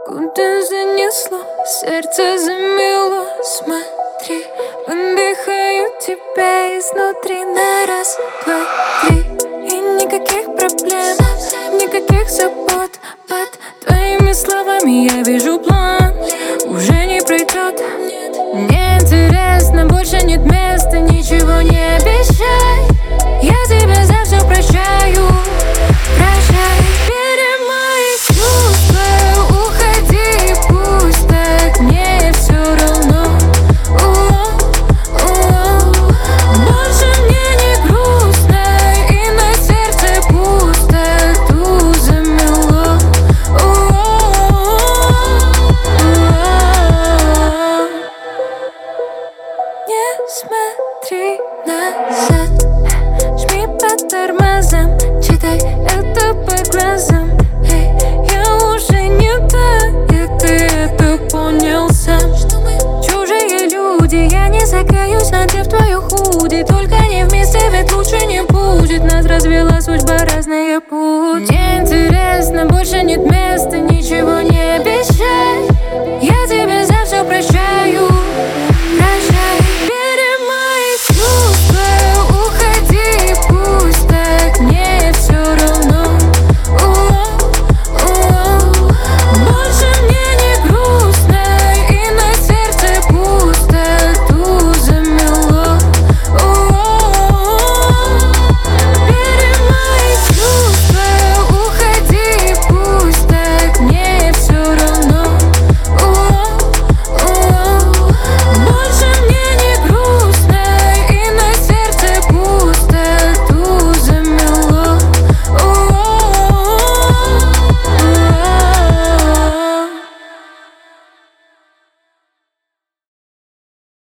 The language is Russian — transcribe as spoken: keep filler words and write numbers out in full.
Куда занесло, сердце замело. Смотри, выдыхаю тебя изнутри на раз, два, три. И никаких проблем, никаких забот. Под твоими словами я вижу план. Уже не пройдет. Мне интересно, больше нет места. Ничего не обещай. Я тебя за все прощаю. Прощай. Бери мои чувства, уходи, пусть так. Мне все равно. Больше мне не грустно, и на сердце пусто. Ту замело. Не смотри назад, жми по тормозам, читай это по глазам. Эй, я уже не та, и ты это понял сам. Чужие люди, я не закаюсь, надев твою худи. Только не вместе, ведь лучше не будет. Нас развела судьба, разные